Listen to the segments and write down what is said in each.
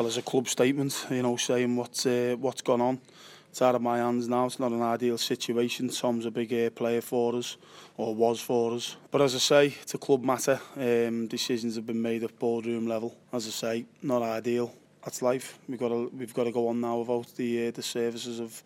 Well, as a club statement, saying what's gone on. It's out of my hands now. It's not an ideal situation. Tom's a big player for us, or was for us. But as I say, it's a club matter. Decisions have been made at boardroom level. As I say, not ideal. That's life. We've got to go on now without the services of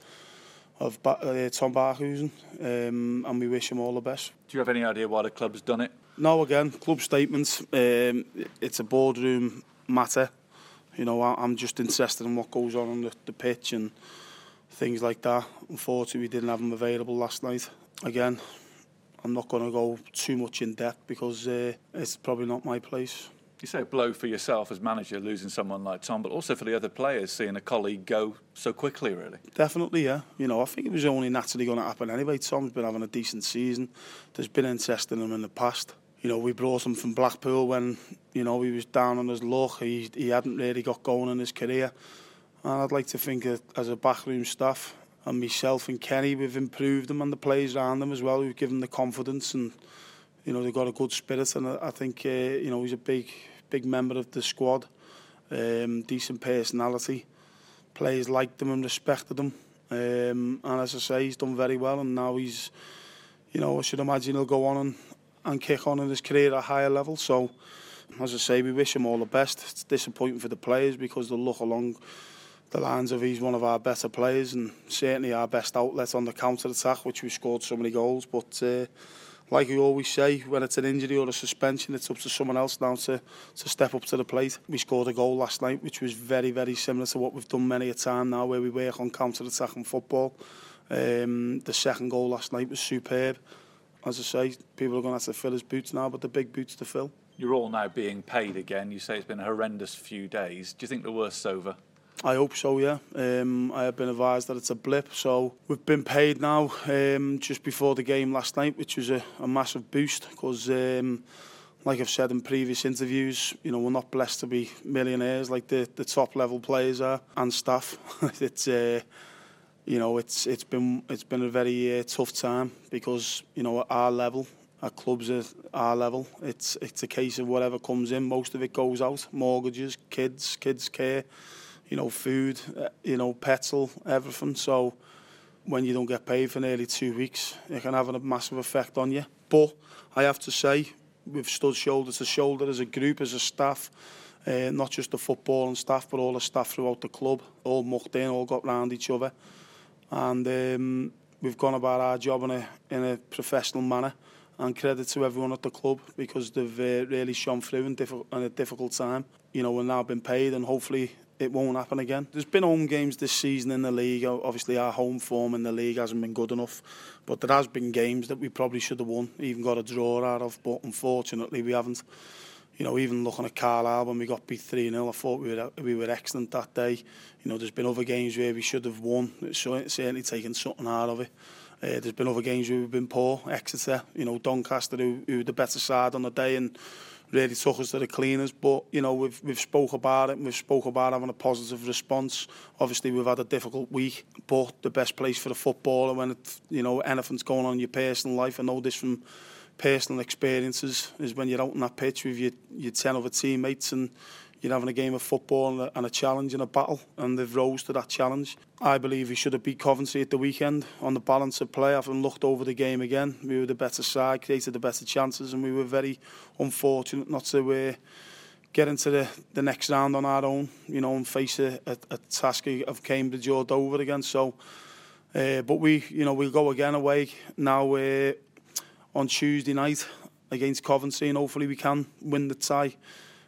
Tom Barkhuizen, and we wish him all the best. Do you have any idea why the club's done it? No, again, club statements. It's a boardroom matter. I'm just interested in what goes on the pitch and things like that. Unfortunately, we didn't have him available last night. Again, I'm not going to go too much in depth because it's probably not my place. You say a blow for yourself as manager, losing someone like Tom, but also for the other players, seeing a colleague go so quickly, really. Definitely, yeah. I think it was only naturally going to happen anyway. Tom's been having a decent season. There's been interest in him in the past. We brought him from Blackpool when, he was down on his luck. He hadn't really got going in his career. And I'd like to think that as a backroom staff, and myself and Kenny, we've improved him and the players around him as well. We've given them the confidence and, they've got a good spirit. And I think, he's a big member of the squad. Decent personality. Players liked him and respected him. And as I say, he's done very well. And now he's, I should imagine he'll go on and kick on in his career at a higher level. So, as I say, we wish him all the best. It's disappointing for the players because they'll look along the lines of he's one of our better players and certainly our best outlet on the counter-attack, which we scored so many goals. But like we always say, when it's an injury or a suspension, it's up to someone else now to step up to the plate. We scored a goal last night, which was very, very similar to what we've done many a time now, where we work on counter-attack and football. The second goal last night was superb. As I say, people are going to have to fill his boots now, but the big boots to fill. You're all now being paid again. You say it's been a horrendous few days. Do you think the worst's over? I hope so, yeah. I have been advised that it's a blip, so we've been paid now just before the game last night, which was a massive boost because, like I've said in previous interviews, we're not blessed to be millionaires like the top level players are and staff. It's been a very tough time because at our level, our clubs at our level, it's a case of whatever comes in, most of it goes out. Mortgages, kids care, food, petrol, everything. So when you don't get paid for nearly 2 weeks, it can have a massive effect on you. But I have to say, we've stood shoulder to shoulder as a group, as a staff. Not just the footballing staff, but all the staff throughout the club, all mucked in, all got round each other. And we've gone about our job in a professional manner, and credit to everyone at the club because they've really shone through in a difficult time. We're now been paid and hopefully it won't happen again. There's been home games this season in the league. Obviously our home form in the league hasn't been good enough, but there has been games that we probably should have won, even got a draw out of, but unfortunately we haven't. Even looking at Carlisle when we got beat 3-0, I thought we were excellent that day. There's been other games where we should have won. It's certainly taken something out of it. There's been other games where we've been poor. Exeter, Doncaster, who were the better side on the day and really took us to the cleaners. But we've spoke about it. And we've spoke about having a positive response. Obviously, we've had a difficult week, but the best place for the footballer when anything's going on in your personal life. I know this from personal experiences is when you're out on that pitch with your 10 other teammates and you're having a game of football and a challenge and a battle, and they've rose to that challenge. I believe we should have beat Coventry at the weekend on the balance of play. Having looked over the game again, we were the better side, created the better chances, and we were very unfortunate not to get into the next round on our own, and face a task of Cambridge or Dover again. So, but we'll go again away now on Tuesday night against Coventry, and hopefully we can win the tie.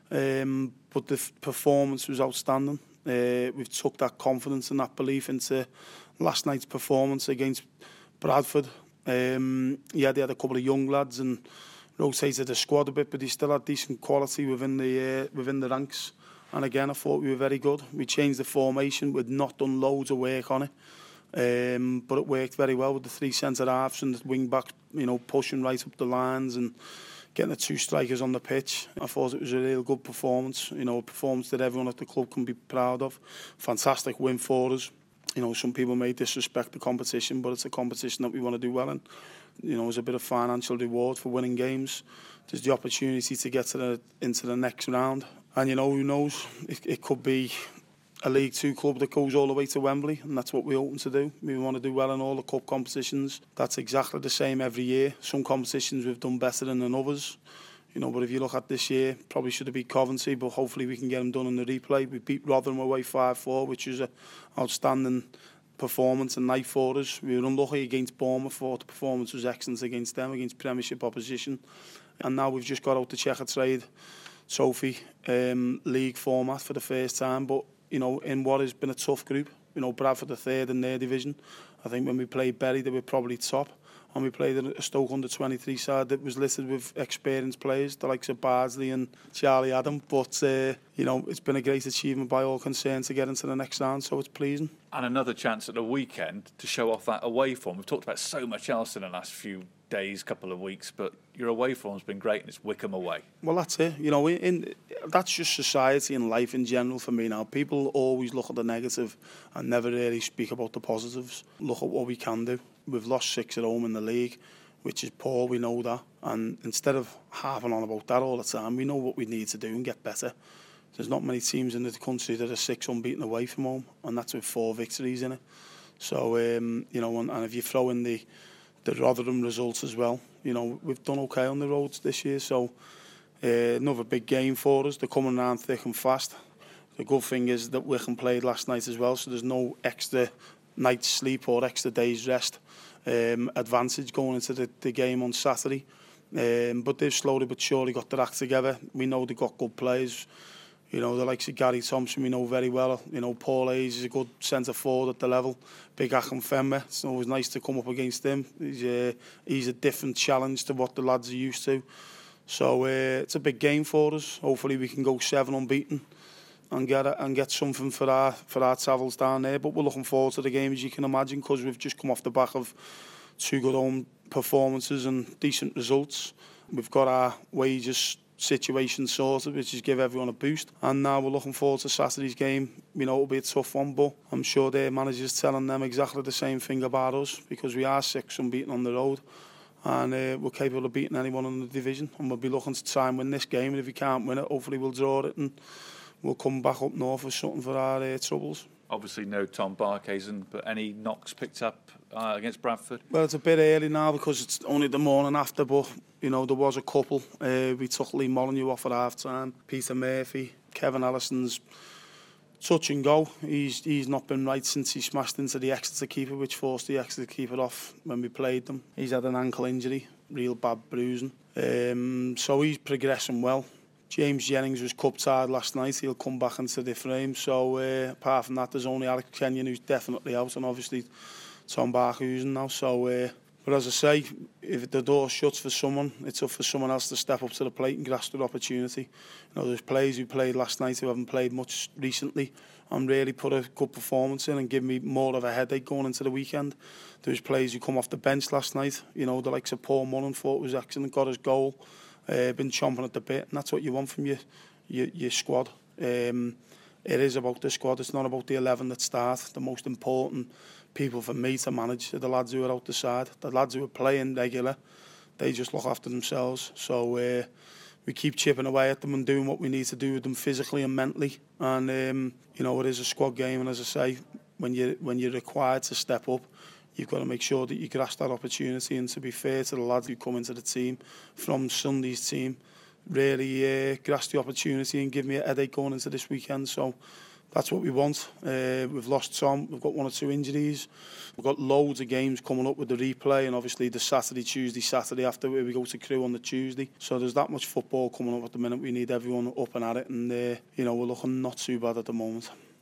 But the performance was outstanding. We've took that confidence and that belief into last night's performance against Bradford. They had a couple of young lads and rotated the squad a bit, but he still had decent quality within the ranks. And again, I thought we were very good. We changed the formation. We'd not done loads of work on it. But it worked very well with the three centre-halves and the wing-back, pushing right up the lines and getting the two strikers on the pitch. I thought it was a real good performance, a performance that everyone at the club can be proud of. Fantastic win for us. Some people may disrespect the competition, but it's a competition that we want to do well in. There's a bit of financial reward for winning games. There's the opportunity to get into the next round And, who knows? It could be a League Two club that goes all the way to Wembley, and that's what we're hoping to do. We want to do well in all the cup competitions. That's exactly the same every year. Some competitions we've done better than others. But if you look at this year, probably should have beat Coventry, but hopefully we can get them done in the replay. We beat Rotherham away 5-4, which is an outstanding performance and night for us. We were unlucky against Bournemouth, thought the performance was excellent against them, against Premiership opposition. And now we've just got out the Checkatrade Trophy League format for the first time, but in what has been a tough group. Bradford are third in their division. I think when we played Bury, they were probably top. And we played a Stoke under-23 side that was littered with experienced players, the likes of Bardsley and Charlie Adam. But, it's been a great achievement by all concerned to get into the next round, so it's pleasing. And another chance at the weekend to show off that away form. We've talked about so much else in the last few days, couple of weeks, but your away form's been great, and it's Wycombe away. Well, that's it. That's just society and life in general for me now. People always look at the negative and never really speak about the positives. Look at what we can do. We've lost 6 at home in the league, which is poor, we know that. And instead of harping on about that all the time, we know what we need to do and get better. There's not many teams in the country that are 6 unbeaten away from home, and that's with 4 victories in it. So, and if you throw in the Rotherham results as well, we've done okay on the roads this year. So, another big game for us. They're coming around thick and fast. The good thing is that Wycombe played last night as well, so there's no extra night's sleep or extra day's rest advantage going into the game on Saturday. But they've slowly but surely got their act together. We know they've got good players. The likes of Gary Thompson we know very well. Paul Hayes is a good centre forward at the level. Big Akinfenwa, it's always nice to come up against him. He's a different challenge to what the lads are used to. So it's a big game for us. Hopefully we can go 7 unbeaten and get something for our travels down there. But we're looking forward to the game, as you can imagine, because we've just come off the back of 2 good home performances and decent results. We've got our wages situation sorted, which is give everyone a boost. And now we're looking forward to Saturday's game. It'll be a tough one, but I'm sure their manager's telling them exactly the same thing about us, because we are 6 unbeaten on the road. And we're capable of beating anyone in the division. And we'll be looking to try and win this game. And if we can't win it, hopefully we'll draw it and we'll come back up north with something for our troubles. Obviously no Tom Barkhuizen, but any knocks picked up against Bradford? Well, it's a bit early now because it's only the morning after, but there was a couple. We took Lee Molyneux off at half-time. Peter Murphy, Kevin Allison's touch and go. He's not been right since he smashed into the Exeter keeper, which forced the Exeter keeper off when we played them. He's had an ankle injury, real bad bruising. So he's progressing well. James Jennings was cup tired last night. He'll come back into the frame. So apart from that, there's only Alex Kenyon who's definitely out, and obviously Tom Barkhuizen now. So, but as I say, if the door shuts for someone, it's up for someone else to step up to the plate and grasp the opportunity. There's players who played last night who haven't played much recently and really put a good performance in and give me more of a headache going into the weekend. There's players who come off the bench last night. The likes of Paul Mullen thought was excellent, got his goal. Been chomping at the bit, and that's what you want from your squad. It is about the squad. It's not about the 11 that start. The most important people for me to manage are the lads who are out the side. The lads who are playing regular, they just look after themselves. So we keep chipping away at them and doing what we need to do with them physically and mentally. And it is a squad game, and as I say, when you're required to step up, you've got to make sure that you grasp that opportunity. And to be fair to the lads who come into the team from Sunday's team, really grasp the opportunity and give me a headache going into this weekend. So that's what we want. We've lost Tom. We've got 1 or 2 injuries. We've got loads of games coming up with the replay, and obviously the Saturday after we go to Crewe on the Tuesday. So there's that much football coming up at the minute. We need everyone up and at it, and we're looking not too bad at the moment.